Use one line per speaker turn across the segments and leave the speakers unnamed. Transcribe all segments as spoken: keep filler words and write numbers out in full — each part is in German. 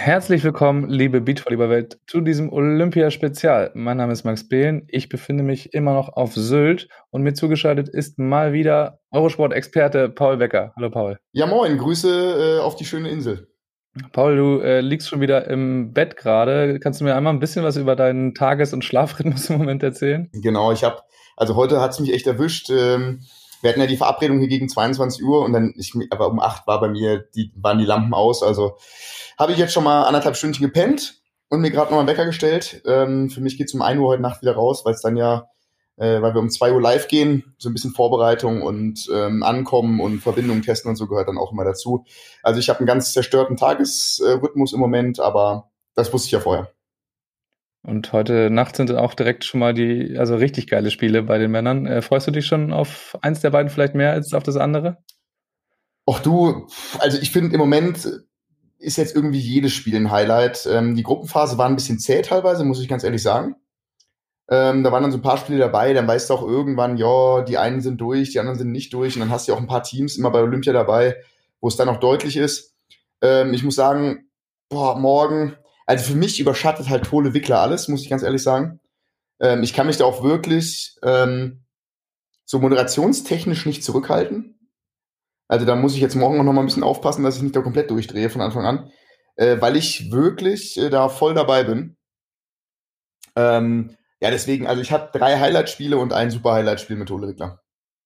Herzlich willkommen, liebe Beachvolleyball-Welt, zu diesem Olympia-Spezial. Mein Name ist Max Behlen, ich befinde mich immer noch auf Sylt und mir zugeschaltet ist mal wieder Eurosport-Experte Paul Becker. Hallo Paul.
Ja, moin, Grüße äh, auf die schöne Insel.
Paul, du äh, liegst schon wieder im Bett gerade. Kannst du mir einmal ein bisschen was über deinen Tages- und Schlafrhythmus im Moment erzählen?
Genau, ich habe, also heute hat's mich echt erwischt. Ähm, wir hatten ja die Verabredung hier gegen zweiundzwanzig Uhr und dann, ich, aber um acht war bei mir, die, waren die Lampen aus. Also habe ich jetzt schon mal anderthalb Stündchen gepennt und mir gerade noch mal einen Wecker gestellt. Ähm, für mich geht's um ein Uhr heute Nacht wieder raus, weil es dann ja, äh, weil wir um zwei Uhr live gehen, so ein bisschen Vorbereitung und ähm, Ankommen und Verbindung testen und so gehört dann auch immer dazu. Also ich habe einen ganz zerstörten Tagesrhythmus im Moment, aber das wusste ich ja vorher.
Und heute Nacht sind auch direkt schon mal die, also richtig geile Spiele bei den Männern. Äh, freust du dich schon auf eins der beiden vielleicht mehr als auf das andere?
Ach du, also ich finde im Moment ist jetzt irgendwie jedes Spiel ein Highlight. Ähm, die Gruppenphase war ein bisschen zäh teilweise, muss ich ganz ehrlich sagen. Ähm, da waren dann so ein paar Spiele dabei, dann weißt du auch irgendwann, ja, die einen sind durch, die anderen sind nicht durch. Und dann hast du ja auch ein paar Teams immer bei Olympia dabei, wo es dann auch deutlich ist. Ähm, ich muss sagen, boah, morgen, also für mich überschattet halt Tole Wickler alles, muss ich ganz ehrlich sagen. Ähm, ich kann mich da auch wirklich ähm, so moderationstechnisch nicht zurückhalten. Also da muss ich jetzt morgen auch noch mal ein bisschen aufpassen, dass ich nicht da komplett durchdrehe von Anfang an, äh, weil ich wirklich äh, da voll dabei bin. Ähm, ja, deswegen, also ich habe drei Highlight-Spiele und ein super Highlight-Spiel mit Ole Wickler.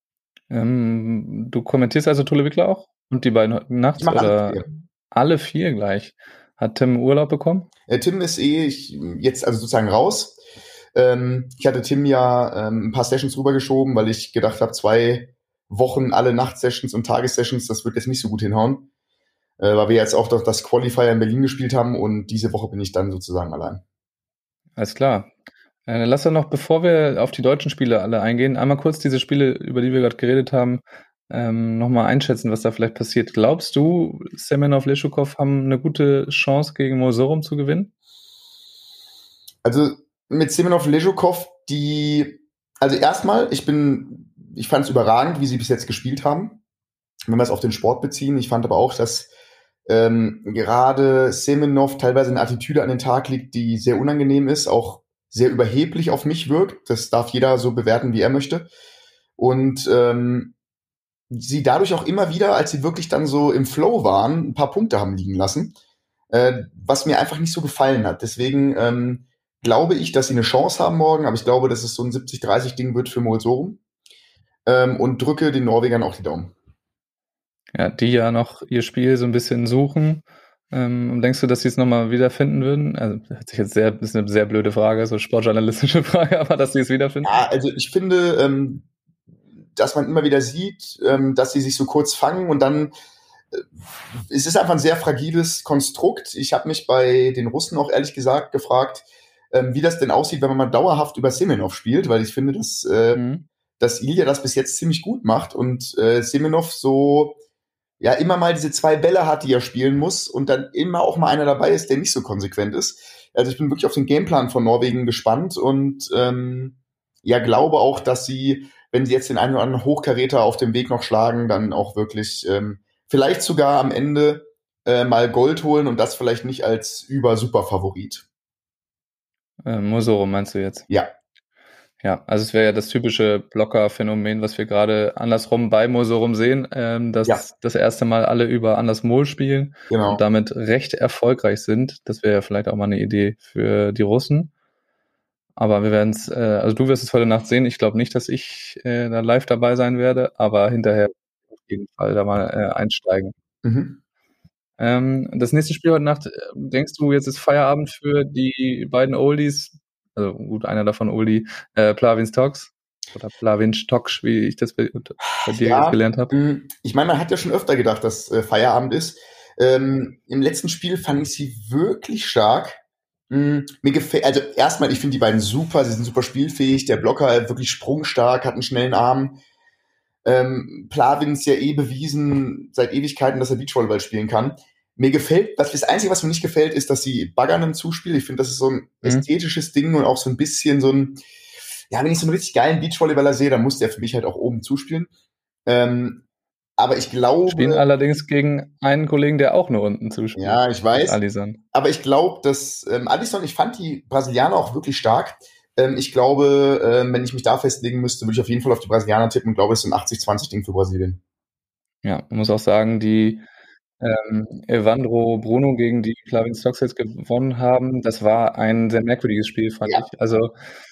Ähm, du kommentierst also Tulle Wickler auch? Und die beiden heute
Ich
nachts
mache alle
oder
vier.
alle vier gleich? Hat Tim Urlaub bekommen?
Äh, Tim ist eh ich, jetzt also sozusagen raus. Ähm, ich hatte Tim ja ähm, ein paar Sessions rübergeschoben, weil ich gedacht habe, zwei Wochen alle Nachtsessions und Tagessessions, das wird jetzt nicht so gut hinhauen. Äh, weil wir jetzt auch doch das Qualifier in Berlin gespielt haben und diese Woche bin ich dann sozusagen allein.
Alles klar. Äh, dann lass doch noch, bevor wir auf die deutschen Spiele alle eingehen, einmal kurz diese Spiele, über die wir gerade geredet haben, ähm, nochmal einschätzen, was da vielleicht passiert. Glaubst du, Semenov, Leschukov haben eine gute Chance gegen Mosorum zu gewinnen?
Also mit Semenov Lezhukov, die, also erstmal, ich bin, ich fand es überragend, wie sie bis jetzt gespielt haben, wenn wir es auf den Sport beziehen. Ich fand aber auch, dass ähm, gerade Semenov teilweise eine Attitüde an den Tag legt, die sehr unangenehm ist, auch sehr überheblich auf mich wirkt. Das darf jeder so bewerten, wie er möchte. Und ähm, sie dadurch auch immer wieder, als sie wirklich dann so im Flow waren, ein paar Punkte haben liegen lassen, äh, was mir einfach nicht so gefallen hat. Deswegen ähm, glaube ich, dass sie eine Chance haben morgen, aber ich glaube, dass es so ein siebzig dreißig Ding wird für Molsorum, ähm, und drücke den Norwegern auch die Daumen.
Ja, die ja noch ihr Spiel so ein bisschen suchen. Ähm, denkst du, dass sie es nochmal wiederfinden würden? Also, das hört sich jetzt sehr, ist eine sehr blöde Frage, so sportjournalistische Frage, aber dass sie es wiederfinden?
Ja, also ich finde, ähm, dass man immer wieder sieht, ähm, dass sie sich so kurz fangen und dann äh, es ist einfach ein sehr fragiles Konstrukt. Ich habe mich bei den Russen auch ehrlich gesagt gefragt, ähm, wie das denn aussieht, wenn man mal dauerhaft über Semenov spielt, weil ich finde, dass, äh,
Mhm.
dass Ilya das bis jetzt ziemlich gut macht und äh, Semenov so ja immer mal diese zwei Bälle hat, die er spielen muss und dann immer auch mal einer dabei ist, der nicht so konsequent ist. Also ich bin wirklich auf den Gameplan von Norwegen gespannt und ähm, ja glaube auch, dass sie, wenn sie jetzt den einen oder anderen Hochkaräter auf dem Weg noch schlagen, dann auch wirklich ähm, vielleicht sogar am Ende äh, mal Gold holen und das vielleicht nicht als über-super-Favorit.
Äh, Mosorum meinst du jetzt?
Ja,
Ja, also es wäre ja das typische Blocker-Phänomen, was wir gerade andersrum bei Mosorum sehen, ähm,
ja,
dass das erste Mal alle über Anders Mol spielen und
genau.
damit recht erfolgreich sind. Das wäre ja vielleicht auch mal eine Idee für die Russen. Aber wir werden es, äh, also du wirst es heute Nacht sehen. Ich glaube nicht, dass ich äh, da live dabei sein werde, aber hinterher auf jeden Fall da mal äh, einsteigen.
Mhm.
Ähm, das nächste Spiel heute Nacht, äh, denkst du, jetzt ist Feierabend für die beiden Oldies? Also gut, einer davon Oldie, äh, Plavins Tox oder Plavinc Tox, wie ich das bei, bei dir jetzt
Ja,
gelernt habe.
mh, ich meine, man hat ja schon öfter gedacht, dass äh, Feierabend ist. Ähm, im letzten Spiel fand ich sie wirklich stark. Mh, mir gefällt, also erstmal, ich finde die beiden super, sie sind super spielfähig. Der Blocker äh, wirklich sprungstark, hat einen schnellen Arm. Ähm, Plavins ja eh bewiesen seit Ewigkeiten, dass er Beachvolleyball spielen kann. Mir gefällt, was das Einzige, was mir nicht gefällt, ist, dass sie baggern im Zuspiel. Ich finde, das ist so ein
Mhm.
ästhetisches Ding und auch so ein bisschen so ein, ja, wenn ich so einen richtig geilen Beachvolleyballer sehe, dann muss der für mich halt auch oben zuspielen. Ähm, Aber ich glaube...
Spielen allerdings gegen einen Kollegen, der auch nur unten zuspielt.
Ja, ich weiß.
Alisson.
Aber ich glaube, dass ähm, Alisson, ich fand die Brasilianer auch wirklich stark. Ähm, ich glaube, ähm, wenn ich mich da festlegen müsste, würde ich auf jeden Fall auf die Brasilianer tippen und glaube, es ist ein achtzig zwanzig Ding für Brasilien.
Ja, man muss auch sagen, die ähm, Evandro Bruno gegen die Flavien Stocks jetzt gewonnen haben, das war ein sehr merkwürdiges Spiel, fand
Ja.
ich. Also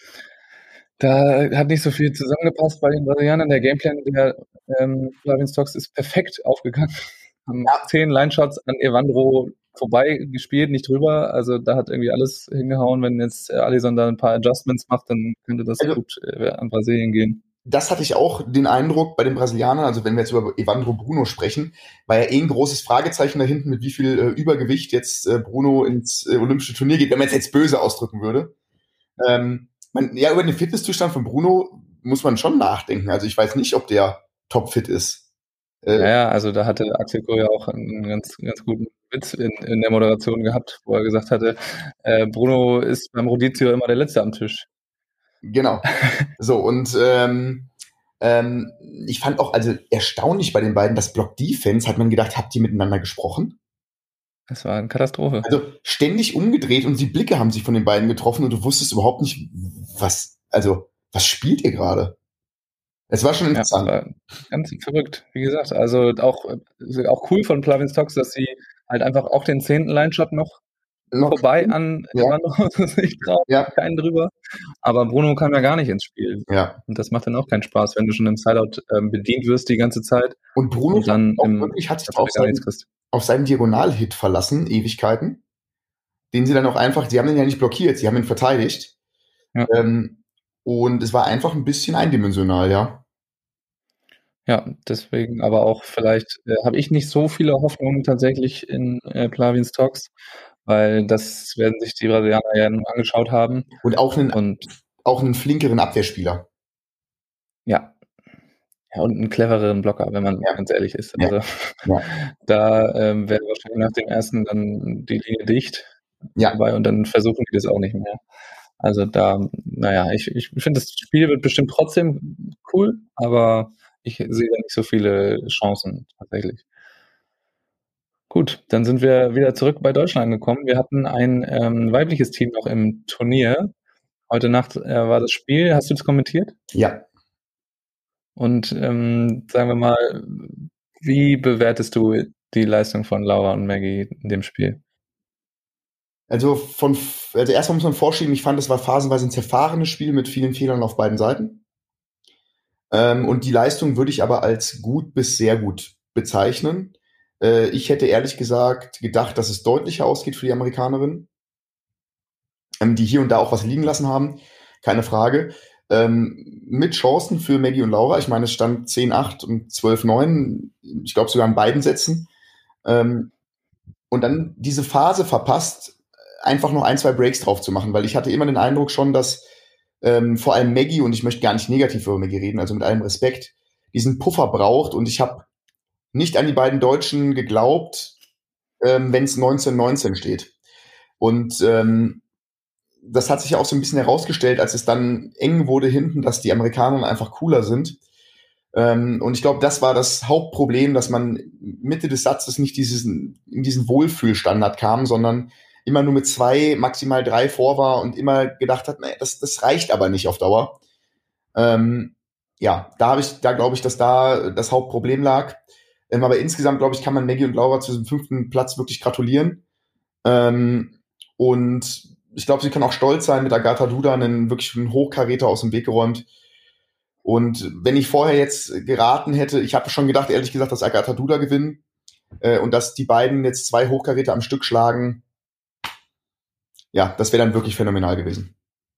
da hat nicht so viel zusammengepasst bei den Brasilianern. Der Gameplan der ähm, Flavien Stocks ist perfekt aufgegangen. Haben
Ja.
zehn Line-Shots an Evandro vorbei gespielt, nicht drüber. Also da hat irgendwie alles hingehauen. Wenn jetzt äh, Alisson da ein paar Adjustments macht, dann könnte das
Also,
gut äh, an Brasilien gehen.
Das hatte ich auch den Eindruck bei den Brasilianern, also wenn wir jetzt über Evandro Bruno sprechen, war ja eh ein großes Fragezeichen da hinten, mit wie viel äh, Übergewicht jetzt äh, Bruno ins äh, olympische Turnier geht, wenn man es jetzt böse ausdrücken würde. Ähm, man, ja, über den Fitnesszustand von Bruno muss man schon nachdenken. Also ich weiß nicht, ob der topfit ist.
Äh, naja, also da hatte Axel Kohl ja auch einen ganz, ganz guten Witz in, in der Moderation gehabt, wo er gesagt hatte, äh, Bruno ist beim Rodizio immer der Letzte am Tisch.
Genau. So, und ähm, ähm, ich fand auch, also erstaunlich bei den beiden, das Block-Defense, hat man gedacht, habt ihr miteinander gesprochen?
Das war eine Katastrophe.
Also ständig umgedreht und die Blicke haben sich von den beiden getroffen und du wusstest überhaupt nicht, was, also, was spielt ihr gerade? Es war schon interessant.
Ja, war ganz verrückt, wie gesagt. Also auch, auch cool von Flavien Stocks, dass sie halt einfach auch den zehnten Line-Shot noch, noch vorbei an
ja.
Evandro sich trauen,
ja.
keinen drüber. Aber Bruno kam ja gar nicht ins Spiel.
Ja.
Und das macht dann auch keinen Spaß, wenn du schon im Sideout ähm, bedient wirst die ganze Zeit.
Und Bruno
und dann
auch
im,
wirklich hat sich auf seinen, auf seinen Diagonal-Hit verlassen, Ewigkeiten, den sie dann auch einfach, sie haben ihn ja nicht blockiert, sie haben ihn verteidigt.
Ja.
Ähm, und es war einfach ein bisschen eindimensional, ja.
Ja, deswegen aber auch vielleicht äh, habe ich nicht so viele Hoffnungen tatsächlich in äh, Flavien Stocks, weil das werden sich die Brasilianer ja nun angeschaut haben.
Und auch einen,
und
auch einen flinkeren Abwehrspieler.
Ja. Ja, und einen clevereren Blocker, wenn man
ja.
ganz ehrlich ist. Also
ja. Ja.
da ähm, wäre wahrscheinlich nach dem ersten dann die Linie dicht
ja.
dabei und dann versuchen die das auch nicht mehr. Also da, naja, ich, ich finde, das Spiel wird bestimmt trotzdem cool, aber ich sehe da nicht so viele Chancen tatsächlich. Gut, dann sind wir wieder zurück bei Deutschland angekommen. Wir hatten ein ähm, weibliches Team noch im Turnier. Heute Nacht äh, war das Spiel. Hast du das kommentiert?
Ja.
Und ähm, sagen wir mal, wie bewertest du die Leistung von Laura und Maggie in dem Spiel?
Also von, also erstmal muss man vorschieben, ich fand, es war phasenweise ein zerfahrenes Spiel mit vielen Fehlern auf beiden Seiten. Ähm, und die Leistung würde ich aber als gut bis sehr gut bezeichnen. Äh, ich hätte ehrlich gesagt gedacht, dass es deutlicher ausgeht für die Amerikanerinnen, ähm, die hier und da auch was liegen lassen haben, keine Frage. Ähm, mit Chancen für Maggie und Laura. Ich meine, es stand zehn acht und zwölf neun, ich glaube sogar in beiden Sätzen. Ähm, und dann diese Phase verpasst, einfach noch ein, zwei Breaks drauf zu machen, weil ich hatte immer den Eindruck schon, dass ähm, vor allem Maggie, und ich möchte gar nicht negativ über Maggie reden, also mit allem Respekt, diesen Puffer braucht, und ich habe nicht an die beiden Deutschen geglaubt, ähm, wenn es neunzehn neunzehn steht. Und ähm, das hat sich ja auch so ein bisschen herausgestellt, als es dann eng wurde hinten, dass die Amerikaner einfach cooler sind. Ähm, und ich glaube, das war das Hauptproblem, dass man Mitte des Satzes nicht dieses, in diesen Wohlfühlstandard kam, sondern immer nur mit zwei, maximal drei vor war und immer gedacht hat, nee, das, das reicht aber nicht auf Dauer. Ähm, ja, da habe ich, da glaube ich, dass da das Hauptproblem lag. Ähm, aber insgesamt, glaube ich, kann man Maggie und Laura zu diesem fünften Platz wirklich gratulieren. Ähm, und ich glaube, sie kann auch stolz sein, mit Agatha Duda einen wirklich einen Hochkaräter aus dem Weg geräumt. Und wenn ich vorher jetzt geraten hätte, ich habe schon gedacht, ehrlich gesagt, dass Agatha Duda gewinnen äh, und dass die beiden jetzt zwei Hochkaräter am Stück schlagen. Ja, das wäre dann wirklich phänomenal gewesen.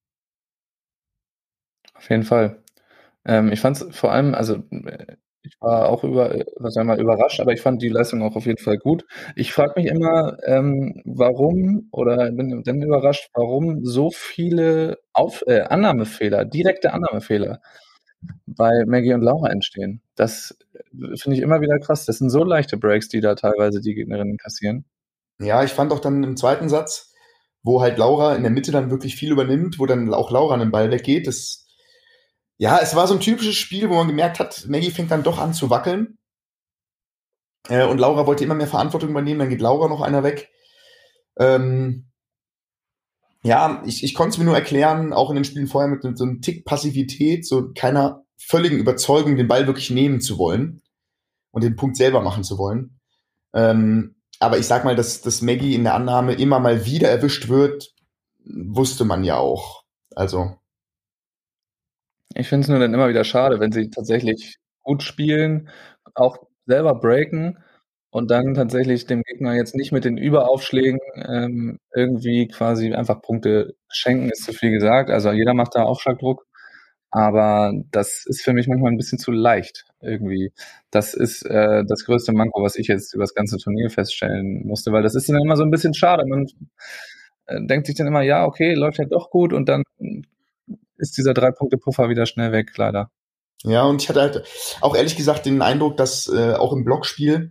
Auf jeden Fall. Ähm, ich fand es vor allem, also ich war auch über, was sagen wir mal, überrascht, aber ich fand die Leistung auch auf jeden Fall gut. Ich frage mich immer, ähm, warum, oder bin dann überrascht, warum so viele Auf äh, Annahmefehler, direkte Annahmefehler bei Maggie und Laura entstehen. Das finde ich immer wieder krass. Das sind so leichte Breaks, die da teilweise die Gegnerinnen kassieren.
Ja, ich fand auch dann im zweiten Satz, wo halt Laura in der Mitte dann wirklich viel übernimmt, wo dann auch Laura an den Ball weggeht. Das, ja, es war so ein typisches Spiel, wo man gemerkt hat, Maggie fängt dann doch an zu wackeln. Äh, und Laura wollte immer mehr Verantwortung übernehmen, dann geht Laura noch einer weg. Ähm, ja, ich, ich konnte es mir nur erklären, auch in den Spielen vorher mit, mit so einem Tick Passivität, so keiner völligen Überzeugung, den Ball wirklich nehmen zu wollen und den Punkt selber machen zu wollen. Ähm, aber ich sag mal, dass, dass Maggie in der Annahme immer mal wieder erwischt wird, wusste man ja auch. Also.
Ich finde es nur dann immer wieder schade, wenn sie tatsächlich gut spielen, auch selber breaken und dann tatsächlich dem Gegner jetzt nicht mit den Überaufschlägen ähm, irgendwie quasi einfach Punkte schenken, ist zu viel gesagt. Also jeder macht da Aufschlagdruck, aber das ist für mich manchmal ein bisschen zu leicht irgendwie. Das ist äh, das größte Manko, was ich jetzt über das ganze Turnier feststellen musste, weil das ist dann immer so ein bisschen schade. Man äh, denkt sich dann immer, ja, okay, läuft ja doch gut und dann ist dieser Drei-Punkte-Puffer wieder schnell weg, leider.
Ja, und ich hatte halt auch ehrlich gesagt den Eindruck, dass äh, auch im Blockspiel,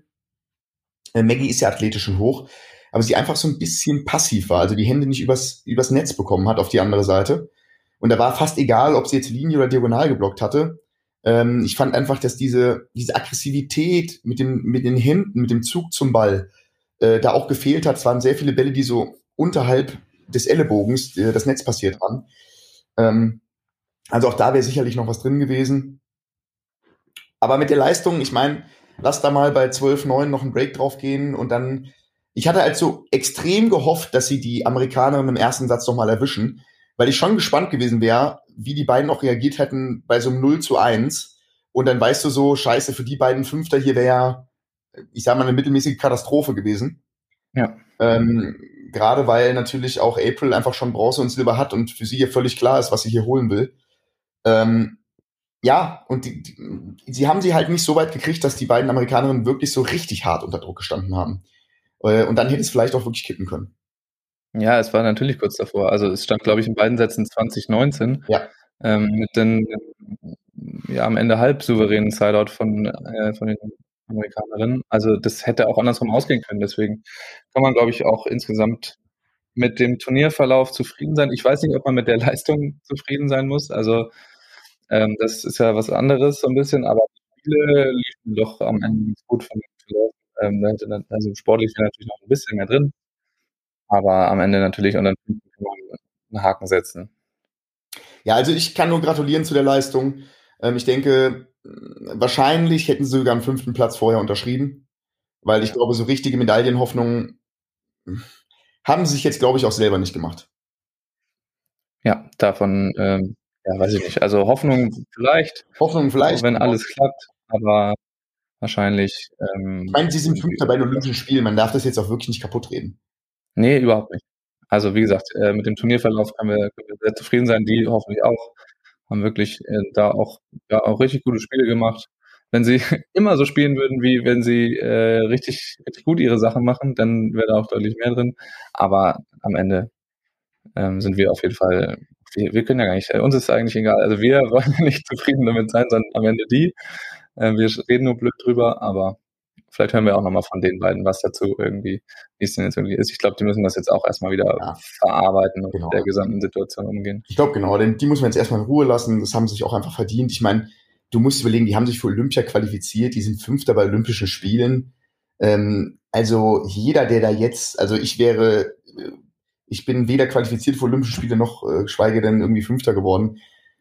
äh, Maggie ist ja athletisch und hoch, aber sie einfach so ein bisschen passiv war, also die Hände nicht übers, übers Netz bekommen hat auf die andere Seite. Und da war fast egal, ob sie jetzt Linie oder Diagonal geblockt hatte. Ähm, ich fand einfach, dass diese, diese Aggressivität mit, dem, mit den Händen, mit dem Zug zum Ball, äh, da auch gefehlt hat. Es waren sehr viele Bälle, die so unterhalb des Ellenbogens äh, das Netz passiert waren. Ähm, also auch da wäre sicherlich noch was drin gewesen. Aber mit der Leistung, ich meine, lass da mal bei zwölf neun noch einen Break drauf gehen und dann, ich hatte halt so extrem gehofft, dass sie die Amerikanerin im ersten Satz noch mal erwischen, weil ich schon gespannt gewesen wäre, wie die beiden auch reagiert hätten bei so einem null zu eins. Und dann weißt du so, scheiße, für die beiden Fünfter hier wäre ja, ich sag mal, eine mittelmäßige Katastrophe gewesen.
Ja.
Ähm, gerade weil natürlich auch April einfach schon Bronze und Silber hat und für sie ja völlig klar ist, was sie hier holen will. Ähm, ja, und die, die, sie haben sie halt nicht so weit gekriegt, dass die beiden Amerikanerinnen wirklich so richtig hart unter Druck gestanden haben. Äh, und dann hätte es vielleicht auch wirklich kippen können.
Ja, es war natürlich kurz davor. Also es stand, glaube ich, in beiden Sätzen zwanzig neunzehn.
Ja.
Ähm, mit den ja am Ende halb souveränen Sideout von, äh, von den Amerikanerinnen. Also das hätte auch andersrum ausgehen können. Deswegen kann man, glaube ich, auch insgesamt mit dem Turnierverlauf zufrieden sein. Ich weiß nicht, ob man mit der Leistung zufrieden sein muss. Also ähm, das ist ja was anderes so ein bisschen, aber die Spiele liefen doch am Ende ganz gut von dem Verlauf. Ähm, da hätte dann, also sportlich wäre natürlich noch ein bisschen mehr drin, aber am Ende natürlich unter den Punkten kann man einen Haken setzen.
Ja, also ich kann nur gratulieren zu der Leistung. Ähm, ich denke, wahrscheinlich hätten sie sogar einen fünften Platz vorher unterschrieben, weil ich glaube, so richtige Medaillenhoffnungen haben sie sich jetzt, glaube ich, auch selber nicht gemacht.
Ja, davon, ähm, ja, weiß ich nicht. Also Hoffnung vielleicht,
Hoffnungen vielleicht.
wenn alles klappt, aber wahrscheinlich.
Ich
Ähm,
meine, sie sind Fünfter bei den Olympischen Spielen. Man darf das jetzt auch wirklich nicht kaputt reden.
Nee, überhaupt nicht. Also wie gesagt, äh, mit dem Turnierverlauf können wir, können wir sehr zufrieden sein. Die hoffentlich auch. Haben wirklich äh, da auch, ja, auch richtig gute Spiele gemacht. Wenn sie immer so spielen würden, wie wenn sie äh, richtig, richtig gut ihre Sachen machen, dann wäre da auch deutlich mehr drin. Aber am Ende ähm, sind wir auf jeden Fall, wir, wir können ja gar nicht, äh, uns ist eigentlich egal. Also wir wollen ja nicht zufrieden damit sein, sondern am Ende die. Äh, wir reden nur blöd drüber, aber vielleicht hören wir auch nochmal von den beiden was dazu irgendwie, wie es denn jetzt irgendwie ist. Ich glaube, die müssen das jetzt auch erstmal wieder
Ja,
verarbeiten und
genau.
mit der gesamten Situation umgehen.
Ich glaube, genau, denn die muss man jetzt erstmal in Ruhe lassen. Das haben sie sich auch einfach verdient. Ich meine, du musst überlegen, die haben sich für Olympia qualifiziert, die sind Fünfter bei Olympischen Spielen. Ähm, also jeder, der da jetzt, also ich wäre, ich bin weder qualifiziert für Olympische Spiele noch äh, geschweige denn irgendwie Fünfter geworden.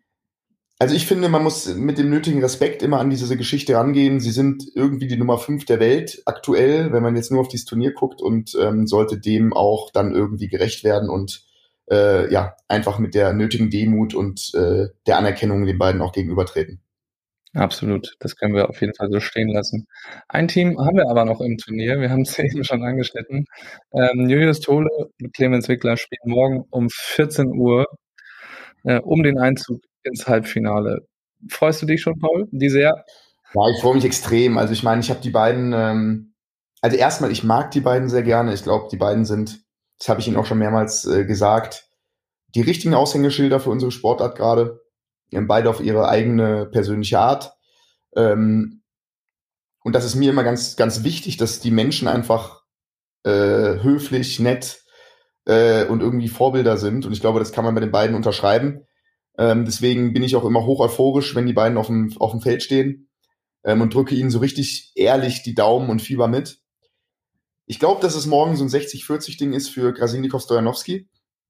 Also ich finde, man muss mit dem nötigen Respekt immer an diese Geschichte rangehen. Sie sind irgendwie die Nummer fünf der Welt aktuell, wenn man jetzt nur auf dieses Turnier guckt und ähm, sollte dem auch dann irgendwie gerecht werden und äh, ja, einfach mit der nötigen Demut und äh, der Anerkennung den beiden auch gegenübertreten.
Absolut, das können wir auf jeden Fall so stehen lassen. Ein Team haben wir aber noch im Turnier, wir haben es eben schon angeschnitten. Ähm, Julius Tole und Clemens Wickler spielen morgen um vierzehn Uhr äh, um den Einzug ins Halbfinale. Freust du dich schon, Paul? Wie sehr?
Ja, ich freue mich extrem. Also ich meine, ich habe die beiden, ähm, also erstmal, ich mag die beiden sehr gerne. Ich glaube, die beiden sind, das habe ich Ihnen auch schon mehrmals äh, gesagt, die richtigen Aushängeschilder für unsere Sportart gerade. Die haben beide auf ihre eigene persönliche Art. Ähm, und das ist mir immer ganz, ganz wichtig, dass die Menschen einfach äh, höflich, nett äh, und irgendwie Vorbilder sind. Und ich glaube, das kann man bei den beiden unterschreiben. Ähm, deswegen bin ich auch immer hoch euphorisch, wenn die beiden auf dem, auf dem Feld stehen. ähm, und drücke ihnen so richtig ehrlich die Daumen und Fieber mit. Ich glaube, dass es morgen so ein sechzig vierzig Ding ist für Krasilnikow-Stojanowski.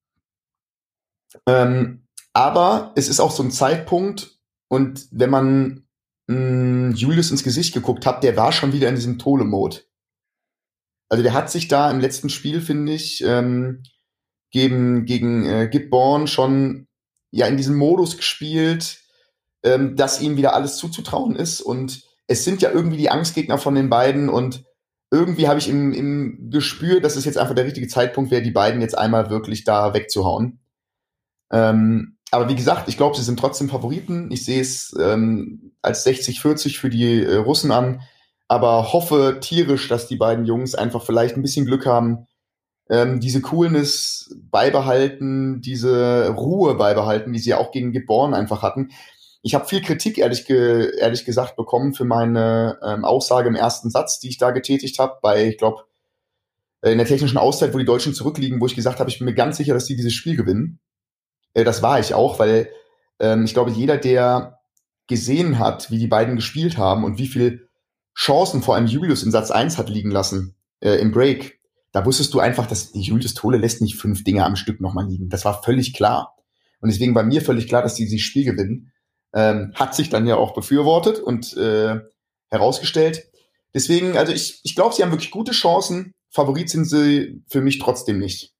Ähm, aber es ist auch so ein Zeitpunkt, und wenn man mh, Julius ins Gesicht geguckt hat, der war schon wieder in diesem Tole-Mode. Also der hat sich da im letzten Spiel, finde ich, ähm, gegen, gegen äh, Gibborn schon ja in diesem Modus gespielt, ähm, dass ihm wieder alles zuzutrauen ist. Und es sind ja irgendwie die Angstgegner von den beiden. Und irgendwie habe ich im, im Gespür, dass es jetzt einfach der richtige Zeitpunkt wäre, die beiden jetzt einmal wirklich da wegzuhauen. Ähm, aber wie gesagt, ich glaube, sie sind trotzdem Favoriten. Ich sehe es ähm, als sechzig vierzig für die äh, Russen an, aber hoffe tierisch, dass die beiden Jungs einfach vielleicht ein bisschen Glück haben, ähm, diese Coolness beibehalten, diese Ruhe beibehalten, die sie ja auch gegen Gibborn einfach hatten. Ich habe viel Kritik, ehrlich, ge ehrlich gesagt, bekommen für meine ähm, Aussage im ersten Satz, die ich da getätigt habe, bei, ich glaube, in der technischen Auszeit, wo die Deutschen zurückliegen, wo ich gesagt habe, ich bin mir ganz sicher, dass die dieses Spiel gewinnen. Äh, das war ich auch, weil ähm, ich glaube, jeder, der gesehen hat, wie die beiden gespielt haben und wie viel Chancen vor allem Julius in Satz eins hat liegen lassen äh, im Break, da wusstest du einfach, dass die Julius Tole lässt nicht fünf Dinge am Stück nochmal liegen. Das war völlig klar. Und deswegen war mir völlig klar, dass die dieses Spiel gewinnen. Ähm, hat sich dann ja auch befürwortet und äh, herausgestellt. Deswegen, also ich, ich glaube, sie haben wirklich gute Chancen. Favorit sind sie für mich trotzdem nicht.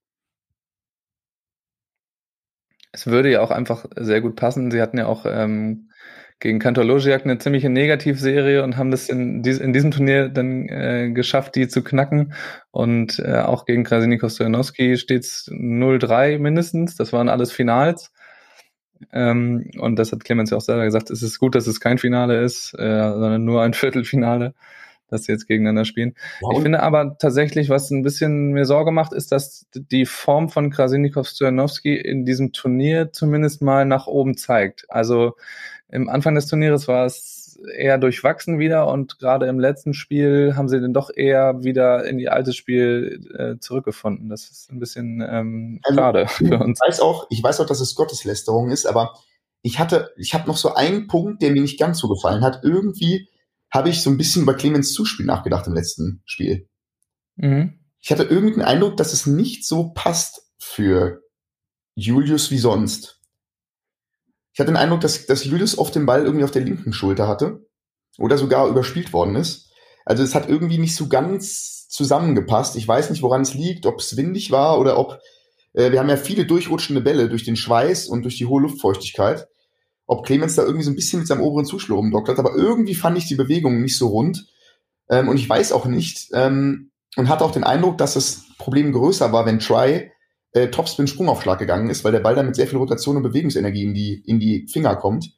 Es würde ja auch einfach sehr gut passen. Sie hatten ja auch ähm, gegen Kantor Logiak eine ziemliche Negativserie und haben das in, dies, in diesem Turnier dann äh, geschafft, die zu knacken. Und äh, auch gegen Krasilnikow Stojanowski steht es null drei mindestens. Das waren alles Finals. Ähm, und das hat Clemens ja auch selber gesagt, es ist gut, dass es kein Finale ist, äh, sondern nur ein Viertelfinale, dass sie jetzt gegeneinander spielen. Wow. Ich finde aber tatsächlich, was ein bisschen mir Sorge macht, ist, dass die Form von Krasilnikow Stojanowski in diesem Turnier zumindest mal nach oben zeigt. Also im Anfang des Turnieres war es eher durchwachsen wieder und gerade im letzten Spiel haben sie dann doch eher wieder in ihr altes Spiel äh, zurückgefunden. Das ist ein bisschen ähm, also, schade für uns.
Ich weiß auch, ich weiß auch, dass es Gotteslästerung ist, aber ich hatte, ich habe noch so einen Punkt, der mir nicht ganz so gefallen hat. Irgendwie habe ich so ein bisschen über Clemens Zuspiel nachgedacht im letzten Spiel. Mhm. Ich hatte irgendwie den Eindruck, dass es nicht so passt für Julius wie sonst. Ich hatte den Eindruck, dass, dass Julius oft den Ball irgendwie auf der linken Schulter hatte oder sogar überspielt worden ist. Also es hat irgendwie nicht so ganz zusammengepasst. Ich weiß nicht, woran es liegt, ob es windig war oder ob, äh, wir haben ja viele durchrutschende Bälle durch den Schweiß und durch die hohe Luftfeuchtigkeit. Ob Clemens da irgendwie so ein bisschen mit seinem oberen Zuschlag rumdockt hat, aber irgendwie fand ich die Bewegung nicht so rund. Ähm, und ich weiß auch nicht, ähm, und hatte auch den Eindruck, dass das Problem größer war, wenn Try äh, Topspin-Sprungaufschlag gegangen ist, weil der Ball dann mit sehr viel Rotation und Bewegungsenergie in die, in die Finger kommt.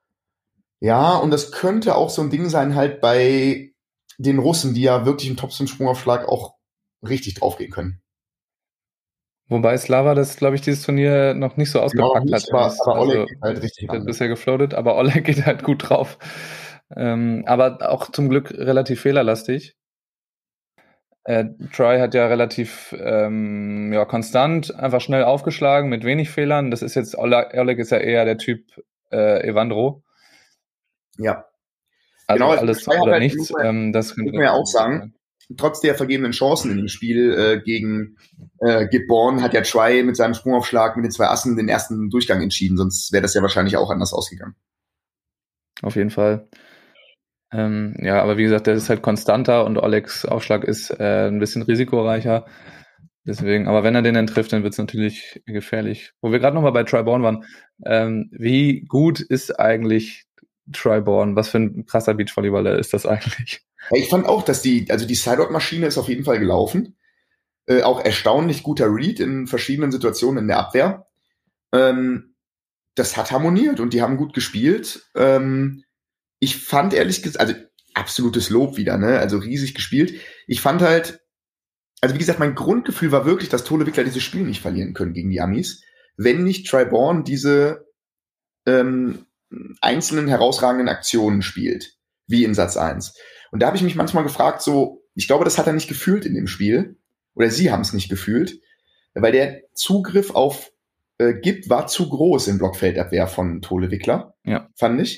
Ja, und das könnte auch so ein Ding sein halt bei den Russen, die ja wirklich im Topspin-Sprungaufschlag auch richtig draufgehen können.
Wobei Slava das, glaube ich, dieses Turnier noch nicht so ausgepackt
genau, nicht,
hat.
Aber, aber Oleg
also,
geht halt richtig
wird bisher gefloatet, aber Oleg geht halt gut drauf. Ähm, aber auch zum Glück relativ fehlerlastig. Äh, Try hat ja relativ ähm, ja, konstant, einfach schnell aufgeschlagen mit wenig Fehlern. Das ist jetzt, Oleg, Oleg ist ja eher der Typ äh, Evandro.
Ja.
Also
genau,
alles
Try
oder
halt,
nichts.
Muss man,
ähm, das könnte
muss man ja auch sagen. Sein. Trotz der vergebenen Chancen in dem Spiel äh, gegen äh, Gibborn hat ja Try mit seinem Sprungaufschlag mit den zwei Assen den ersten Durchgang entschieden, sonst wäre das ja wahrscheinlich auch anders ausgegangen.
Auf jeden Fall. Ähm, ja, aber wie gesagt, der ist halt konstanter und Olegs Aufschlag ist äh, ein bisschen risikoreicher. Deswegen, aber wenn er den dann trifft, dann wird es natürlich gefährlich. Wo wir gerade nochmal bei Tryborn waren, ähm, wie gut ist eigentlich Tryborn? Was für ein krasser Beachvolleyballer ist das eigentlich?
Ja, ich fand auch, dass die, also die Sideout-Maschine ist auf jeden Fall gelaufen. Äh, auch erstaunlich guter Read in verschiedenen Situationen in der Abwehr. Ähm, das hat harmoniert und die haben gut gespielt. Ähm, ich fand ehrlich gesagt, also absolutes Lob wieder, ne? Also riesig gespielt. Ich fand halt, also wie gesagt, mein Grundgefühl war wirklich, dass Tole Wickler dieses Spiel nicht verlieren können gegen die Amis, wenn nicht Tryborn diese ähm, einzelnen herausragenden Aktionen spielt, wie in Satz eins. Und da habe ich mich manchmal gefragt, so, ich glaube, das hat er nicht gefühlt in dem Spiel, oder sie haben es nicht gefühlt, weil der Zugriff auf äh, Gib war zu groß im Blockfeldabwehr von Tole Wickler,
ja.
fand ich.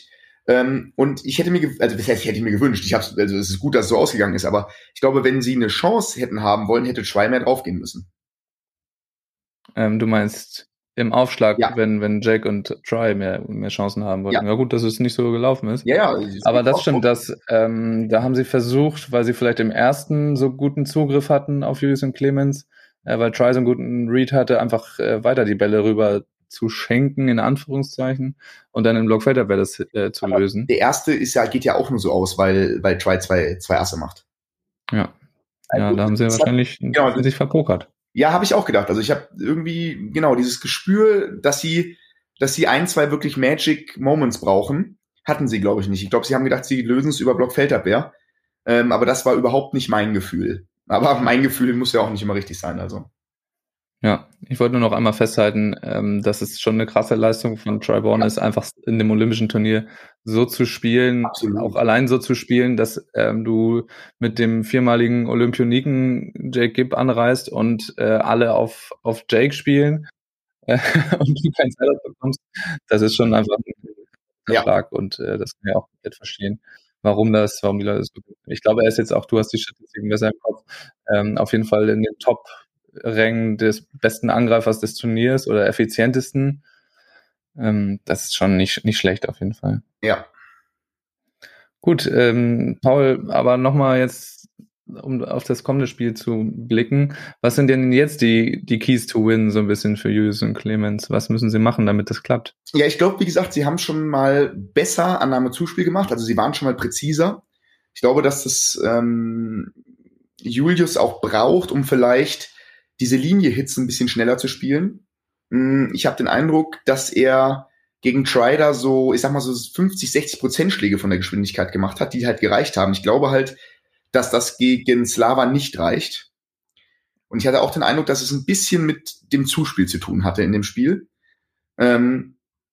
Ähm, und ich hätte mir, ge- also das heißt, ich hätte mir gewünscht, ich hab's, also es ist gut, dass es so ausgegangen ist, aber ich glaube, wenn sie eine Chance hätten haben wollen, hätte Try mehr draufgehen müssen.
Ähm, du meinst im Aufschlag,
Ja,
wenn, wenn Jake und Try mehr, mehr Chancen haben
ja,
wollten. Ja gut, dass es nicht so gelaufen ist.
ja, ja. Das
Aber
geht
das
auch so.
stimmt, dass ähm, da haben sie versucht, weil sie vielleicht im ersten so guten Zugriff hatten auf Julius und Clemens, äh, weil Try so einen guten Read hatte, einfach äh, weiter die Bälle rüber zu schenken, in Anführungszeichen, und dann im Blockfelder das äh, zu
Aber
lösen.
der erste ist ja, geht ja auch nur so aus, weil, weil Try zwei, zwei Asse macht.
Ja, ja,
Also,
da haben sie
das hat,
wahrscheinlich
genau, das,
sich verpokert.
ja, habe ich auch gedacht. Also ich habe irgendwie, genau, dieses Gespür, dass sie, dass sie ein, zwei wirklich Magic Moments brauchen, hatten sie, glaube ich, nicht. Ich glaube, sie haben gedacht, sie lösen es über Blockfeldabwehr. Ähm, aber das war überhaupt nicht mein Gefühl. Aber mein Gefühl muss ja auch nicht immer richtig sein, also.
Ja, ich wollte nur noch einmal festhalten, ähm, dass es schon eine krasse Leistung von Troy Brown
Ja,
ist, einfach in dem olympischen Turnier so zu spielen, auch
absolut.
allein so zu spielen, dass ähm, du mit dem viermaligen Olympioniken Jake Gibb anreist und äh, alle auf, auf Jake spielen äh, und du kein Setup bekommst. Das ist schon einfach ein
Ja,
Schlag und äh, das kann ich auch komplett verstehen, warum das, warum die Leute das so gut finden. Ich glaube, er ist jetzt auch, du hast die Statistiken besser im Kopf, ähm, auf jeden Fall in den Top-Rängen des besten Angreifers des Turniers oder effizientesten. Ähm, das ist schon nicht, nicht schlecht auf jeden Fall.
ja.
Gut, ähm, Paul, aber nochmal jetzt, um auf das kommende Spiel zu blicken. Was sind denn jetzt die, die Keys to Win so ein bisschen für Julius und Clemens? Was müssen sie machen, damit das klappt?
Ja, ich glaube, wie gesagt, sie haben schon mal besser Annahme-Zuspiel gemacht. Also sie waren schon mal präziser. Ich glaube, dass das ähm, Julius auch braucht, um vielleicht diese Linie-Hits ein bisschen schneller zu spielen. Mm, Ich habe den Eindruck, dass er gegen Trider so, ich sag mal so fünfzig, sechzig Prozent Schläge von der Geschwindigkeit gemacht hat, die halt gereicht haben. Ich glaube halt, dass das gegen Slava nicht reicht. Und ich hatte auch den Eindruck, dass es ein bisschen mit dem Zuspiel zu tun hatte in dem Spiel. Ähm,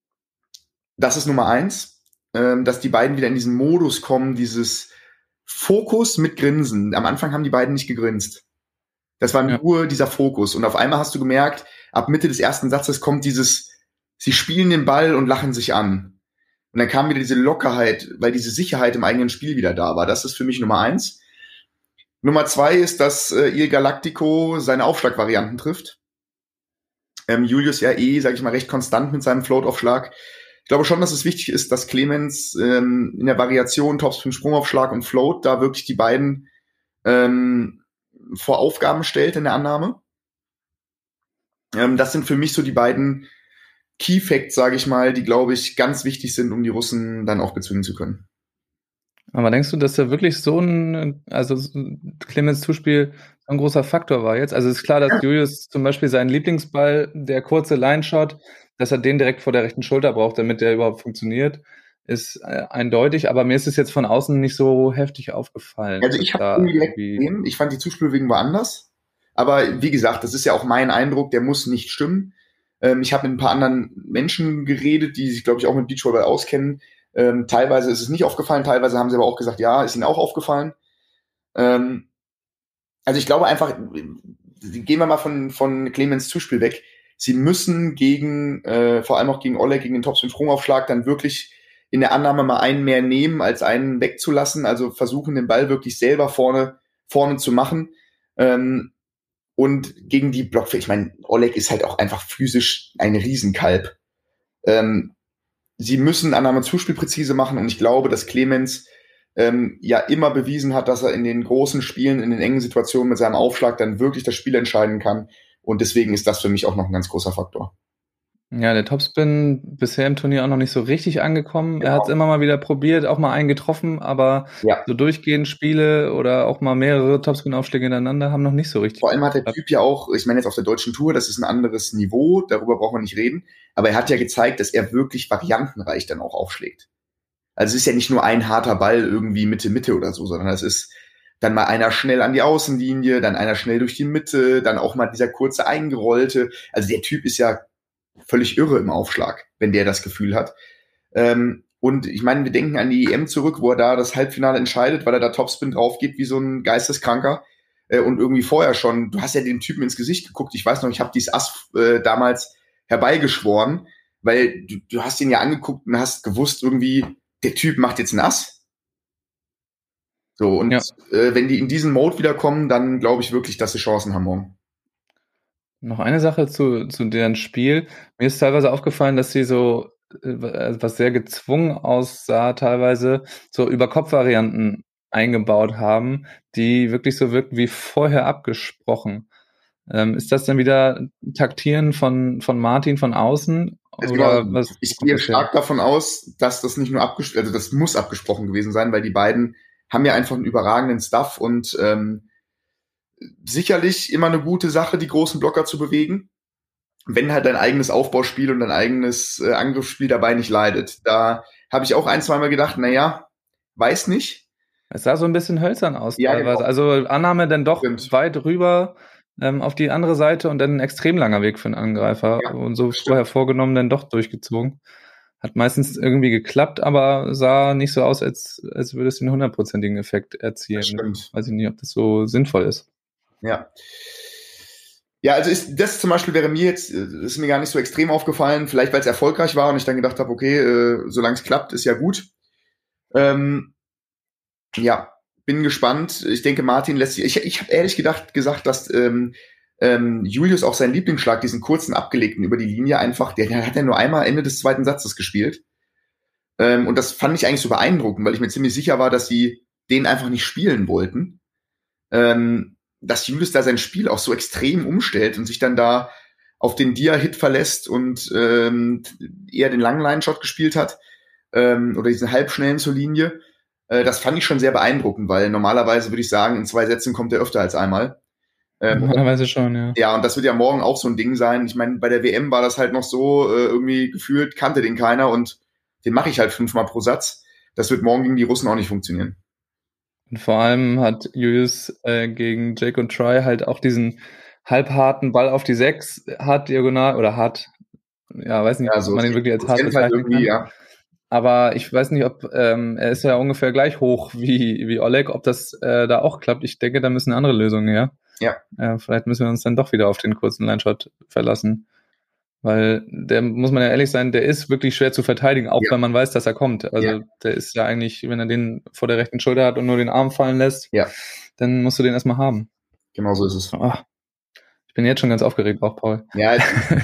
das ist Nummer eins, ähm, dass die beiden wieder in diesen Modus kommen, dieses Fokus mit Grinsen. Am Anfang haben die beiden nicht gegrinst. Das war
Ja.
nur dieser Fokus. Und auf einmal hast du gemerkt, ab Mitte des ersten Satzes kommt dieses, sie spielen den Ball und lachen sich an. Und dann kam wieder diese Lockerheit, weil diese Sicherheit im eigenen Spiel wieder da war. Das ist für mich Nummer eins. Nummer zwei ist, dass äh, Il Galactico seine Aufschlagvarianten trifft. Ähm, Julius ja eh, sag ich mal, recht konstant mit seinem Float-Aufschlag. Ich glaube schon, dass es wichtig ist, dass Clemens ähm, in der Variation Topspin, Sprungaufschlag und Float da wirklich die beiden ähm, vor Aufgaben stellt in der Annahme. Ähm, das sind für mich so die beiden Key Facts, sage ich mal, die, glaube ich, ganz wichtig sind, um die Russen dann auch bezwingen zu können.
Aber denkst du, dass da wirklich so ein, also Clemens Zuspiel so ein großer Faktor war jetzt? Also es ist klar, dass Julius zum Beispiel seinen Lieblingsball, der kurze Line-Shot, dass er den direkt vor der rechten Schulter braucht, damit der überhaupt funktioniert, ist äh, eindeutig. Aber mir ist es jetzt von außen nicht so heftig aufgefallen,
Also
dass
ich habe
da
irgendwie direkt
irgendwie.
gesehen, ich fand die Zuspielbewegung war anders. Aber wie gesagt, das ist ja auch mein Eindruck, der muss nicht stimmen. Ähm, ich habe mit ein paar anderen Menschen geredet, die sich, glaube ich, auch mit Beachvolleyball auskennen. Ähm, teilweise ist es nicht aufgefallen, teilweise haben sie aber auch gesagt, ja, ist ihnen auch aufgefallen. Ähm, also ich glaube einfach, gehen wir mal von, von Clemens Zuspiel weg. Sie müssen gegen, äh, vor allem auch gegen Oleg, gegen den Topspin-Sprungaufschlag, dann wirklich in der Annahme mal einen mehr nehmen, als einen wegzulassen. Also versuchen, den Ball wirklich selber vorne, vorne zu machen. Ähm, und gegen die Blockfläche, ich meine, Oleg ist halt auch einfach physisch ein Riesenkalb. Ähm, sie müssen Annahme-Zuspiel präzise machen und ich glaube, dass Clemens ähm, ja immer bewiesen hat, dass er in den großen Spielen, in den engen Situationen mit seinem Aufschlag dann wirklich das Spiel entscheiden kann. Und deswegen ist das für mich auch noch ein ganz großer Faktor.
Ja, der Topspin bisher im Turnier auch noch nicht so richtig angekommen. Er hat es
Genau.
immer mal wieder probiert, auch mal einen getroffen, aber
Ja.
so durchgehend Spiele oder auch mal mehrere Topspin-Aufschläge hintereinander haben noch nicht so richtig
Vor allem hat der
geklappt.
Typ ja auch, ich meine jetzt auf der deutschen Tour, das ist ein anderes Niveau, darüber brauchen wir nicht reden, aber er hat ja gezeigt, dass er wirklich variantenreich dann auch aufschlägt. Also es ist ja nicht nur ein harter Ball irgendwie Mitte, Mitte oder so, sondern es ist dann mal einer schnell an die Außenlinie, dann einer schnell durch die Mitte, dann auch mal dieser kurze eingerollte. Also der Typ ist ja völlig irre im Aufschlag, wenn der das Gefühl hat. Ähm, und ich meine, wir denken an die E M zurück, wo er da das Halbfinale entscheidet, weil er da Topspin drauf geht wie so ein Geisteskranker. Äh, und irgendwie vorher schon, du hast ja dem Typen ins Gesicht geguckt. Ich weiß noch, ich habe dieses Ass äh, damals herbeigeschworen, weil du, du hast ihn ja angeguckt und hast gewusst irgendwie, der Typ macht jetzt ein Ass. So, und
Ja.
äh, wenn die in diesen Mode wiederkommen, dann glaube ich wirklich, dass sie Chancen haben morgen.
Noch eine Sache zu, zu deren Spiel. Mir ist teilweise aufgefallen, dass sie so, äh, was sehr gezwungen aussah, teilweise so Über-Kopf-Varianten eingebaut haben, die wirklich so wirken wie vorher abgesprochen. Ähm, ist das dann wieder Taktieren von, von Martin von außen?
Also
Oder
genau,
was
ich
kommt
gehe
das her?
stark davon aus, dass das nicht nur abgesprochen, also das muss abgesprochen gewesen sein, weil die beiden haben ja einfach einen überragenden Stuff und ähm, sicherlich immer eine gute Sache, die großen Blocker zu bewegen, wenn halt dein eigenes Aufbauspiel und dein eigenes äh, Angriffsspiel dabei nicht leidet. Da habe ich auch ein, zweimal gedacht, na ja, weiß nicht.
Es sah so ein bisschen hölzern aus
Ja,
teilweise.
genau.
Also Annahme dann doch
Stimmt.
weit rüber ähm, auf die andere Seite und dann ein extrem langer Weg für einen Angreifer.
Ja,
und so
das
vorher
stimmt.
vorgenommen, dann doch durchgezogen. Hat meistens irgendwie geklappt, aber sah nicht so aus, als, als würde es den hundertprozentigen Effekt
Das
erzielen.
stimmt.
Weiß ich nicht, ob das so sinnvoll ist.
Ja. Ja, also ist, das zum Beispiel wäre mir jetzt, äh, ist mir gar nicht so extrem aufgefallen, vielleicht weil es erfolgreich war und ich dann gedacht habe, okay, äh, solange es klappt, ist ja gut. Ähm, ja, bin gespannt. Ich denke, Martin lässt sich, ich, ich habe ehrlich gedacht, gesagt, dass ähm, ähm, Julius auch seinen Lieblingsschlag, diesen kurzen abgelegten über die Linie einfach, der, der hat ja nur einmal Ende des zweiten Satzes gespielt. Ähm, und das fand ich eigentlich so beeindruckend, weil ich mir ziemlich sicher war, dass sie den einfach nicht spielen wollten. Ähm, dass Julius da sein Spiel auch so extrem umstellt und sich dann da auf den Dia-Hit verlässt und ähm, eher den langen Line-Shot gespielt hat ähm, oder diesen halbschnellen zur Linie. Äh, das fand ich schon sehr beeindruckend, weil normalerweise würde ich sagen, in zwei Sätzen kommt er öfter als einmal. Ähm,
Normalerweise schon, ja.
Ja, und das wird ja morgen auch so ein Ding sein. Ich meine, bei der W M war das halt noch so, äh, irgendwie gefühlt kannte den keiner und den mache ich halt fünfmal pro Satz. Das wird morgen gegen die Russen auch nicht funktionieren.
Und vor allem hat Julius äh, gegen Jake und Troy halt auch diesen halbharten Ball auf die sechs, hart diagonal oder hart, ja, weiß nicht,
Ja,
ob
so
man ihn wirklich als hart
Prozent halt
bezeichnen
irgendwie,
kann.
ja.
Aber ich weiß nicht, ob ähm, er ist ja ungefähr gleich hoch wie, wie Oleg, ob das äh, da auch klappt. Ich denke, da müssen andere Lösungen her.
Ja.
Äh, vielleicht müssen wir uns dann doch wieder auf den kurzen Line-Shot verlassen. Weil der, muss man ja ehrlich sein, der ist wirklich schwer zu verteidigen, auch
Ja.
wenn man weiß, dass er kommt. Also
Ja.
der ist ja eigentlich, wenn er den vor der rechten Schulter hat und nur den Arm fallen lässt,
Ja.
dann musst du den erstmal haben.
Genau so ist es.
Oh, ich bin jetzt schon ganz aufgeregt, auch Paul.
Ja,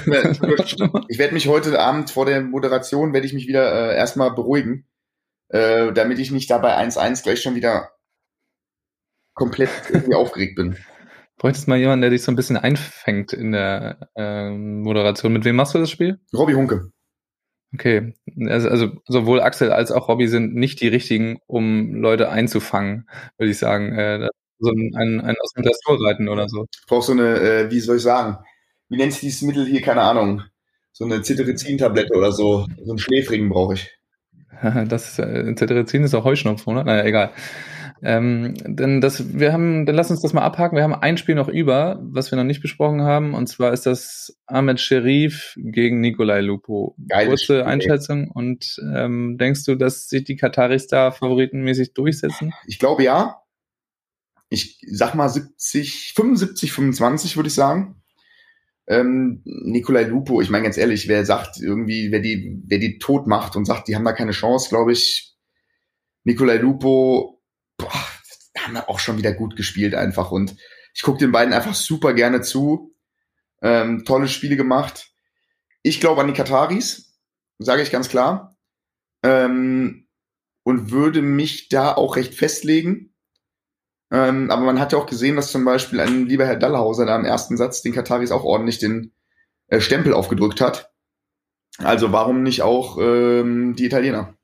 ich werde mich heute Abend vor der Moderation, werde ich mich wieder äh, erstmal beruhigen, äh, damit ich nicht dabei eins eins gleich schon wieder komplett irgendwie aufgeregt bin.
Bräuchtest mal jemanden, der dich so ein bisschen einfängt in der ähm, Moderation. Mit wem machst du das Spiel?
Robby Hunke.
Okay, also, also sowohl Axel als auch Robby sind nicht die richtigen, um Leute einzufangen, würde ich sagen. Äh, so ein, ein, ein aus dem Dressur reiten oder so.
Ich brauche so eine, äh, wie soll ich sagen, wie nennt sich dieses Mittel hier, keine Ahnung, so eine Cetirizin-Tablette oder so, so einen Schläfrigen brauche ich.
Das äh, Cetirizin ist auch Heuschnupfen, oder? Naja, egal. Ähm, denn das, wir haben, dann lass uns das mal abhaken. Wir haben ein Spiel noch über, was wir noch nicht besprochen haben, und zwar ist das Ahmed Sherif gegen Nikolai Lupo.
Geiles
Kurze
Spiel, ey.
Einschätzung und ähm, denkst du, dass sich die Kataris da favoritenmäßig durchsetzen?
Ich glaube ja. Ich sag mal siebzig, fünfundsiebzig, fünfundzwanzig würde ich sagen. Ähm, Nikolai Lupo, ich meine ganz ehrlich, wer sagt irgendwie, wer die, wer die tot macht und sagt, die haben da keine Chance, glaube ich, Nikolai Lupo, boah, haben da auch schon wieder gut gespielt einfach und ich gucke den beiden einfach super gerne zu. Ähm, tolle Spiele gemacht. Ich glaube an die Kataris, sage ich ganz klar. Ähm, und würde mich da auch recht festlegen. Ähm, aber man hat ja auch gesehen, dass zum Beispiel ein lieber Herr Dallhauser da im ersten Satz den Kataris auch ordentlich den äh, Stempel aufgedrückt hat. Also warum nicht auch ähm, die Italiener?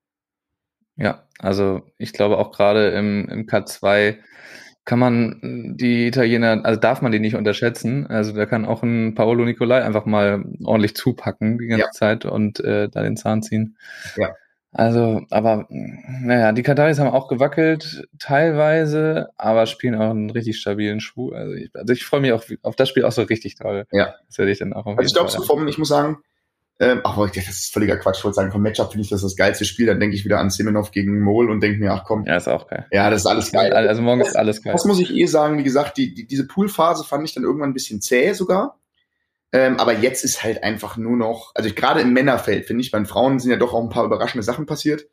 Ja, also ich glaube auch gerade im, im K zwei kann man die Italiener, also darf man die nicht unterschätzen. Also da kann auch ein Paolo Nicolai einfach mal ordentlich zupacken die ganze
Ja.
Zeit und äh, da den Zahn ziehen.
Ja.
Also, aber naja, die Kataris haben auch gewackelt teilweise, aber spielen auch einen richtig stabilen Schuh. Also ich, also ich freue mich auch auf das Spiel auch so richtig toll.
Ja.
Das werde ich dann auch auf
Also ich
jeden
glaube
Fall.
so vom, ich muss sagen, ähm, ach, das ist völliger Quatsch, ich wollte sagen, vom Matchup finde ich das das geilste Spiel. Dann denke ich wieder an Semenov gegen Mol und denke mir, ach komm,
Ja, ist auch geil.
ja, das ist alles geil.
Also morgen ist alles geil.
Das muss ich eh sagen, wie gesagt, die, die, diese Poolphase fand ich dann irgendwann ein bisschen zäh sogar. Ähm, aber jetzt ist halt einfach nur noch, also ich, gerade im Männerfeld, finde ich, bei den Frauen sind ja doch auch ein paar überraschende Sachen passiert.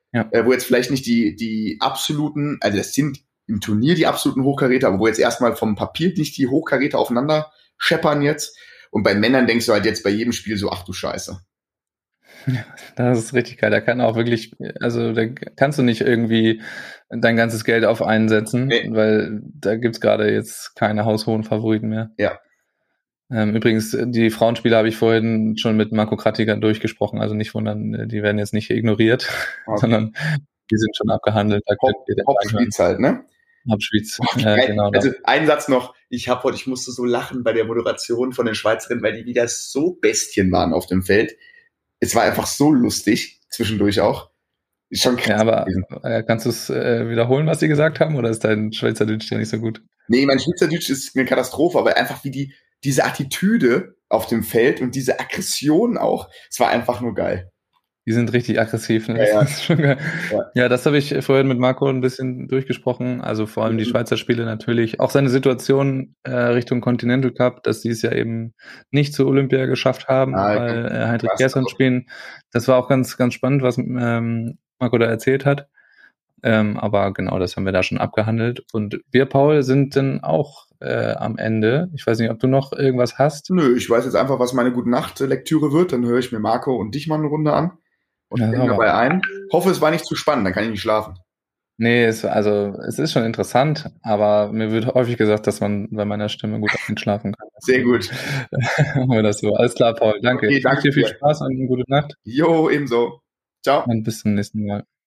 Ja.
äh, wo jetzt vielleicht nicht die, die absoluten, also das sind im Turnier die absoluten Hochkaräter, aber wo jetzt erstmal vom Papier nicht die Hochkaräter aufeinander scheppern jetzt. Und bei Männern denkst du halt jetzt bei jedem Spiel so, ach du Scheiße.
Ja, das ist richtig geil. Da kann auch wirklich, also da kannst du nicht irgendwie dein ganzes Geld auf einen setzen,
Nee.
weil da gibt's gerade jetzt keine haushohen Favoriten mehr.
Ja.
Ähm, übrigens, die Frauenspiele habe ich vorhin schon mit Marco Krattiger durchgesprochen, also nicht wundern, die werden jetzt nicht ignoriert,
Okay.
sondern die sind schon abgehandelt. Da könnt ihr dann
Hauptschweiz halt, ne?
Hauptschweiz,
Okay.
äh, genau.
Also ein Satz noch, ich habe heute, ich musste so lachen bei der Moderation von den Schweizerinnen, weil die wieder so Bestien waren auf dem Feld. Es war einfach so lustig, zwischendurch auch. Ist schon krass.
Ja, aber äh, kannst du es äh, wiederholen, was sie gesagt haben, oder ist dein Schweizerdeutsch ja nicht so gut?
Nee, mein Schweizerdeutsch ist eine Katastrophe, aber einfach wie die, diese Attitüde auf dem Feld und diese Aggression auch, es war einfach nur geil.
Die sind richtig aggressiv, ne?
Ja, ja.
Das ist schon geil.
Ja.
Ja, das habe ich vorhin mit Marco ein bisschen durchgesprochen. Also vor allem die
Mhm.
Schweizer Spiele natürlich. Auch seine Situation äh, Richtung Continental Cup, dass die es ja eben nicht zur Olympia geschafft haben,
Ah,
weil äh, Heidrich
krass.
Gerson spielen. Das war auch ganz, ganz spannend, was ähm, Marco da erzählt hat. Ähm, aber genau, das haben wir da schon abgehandelt. Und wir, Paul, sind dann auch äh, am Ende. Ich weiß nicht, ob du noch irgendwas hast.
Nö, ich weiß jetzt einfach, was meine Gute-Nacht-Lektüre wird. Dann höre ich mir Marco und dich mal eine Runde an und
Ja,
bin dabei ein. Hoffe, es war nicht zu spannend, dann kann ich nicht schlafen.
Nee, es, also es ist schon interessant, aber mir wird häufig gesagt, dass man bei meiner Stimme gut einschlafen kann.
Sehr gut.
Machen wir das so. Alles klar, Paul. Danke.
Okay,
Ich wünsche
danke
dir viel
dir.
Spaß und eine gute Nacht.
Jo, ebenso. Ciao.
Und bis zum nächsten Mal.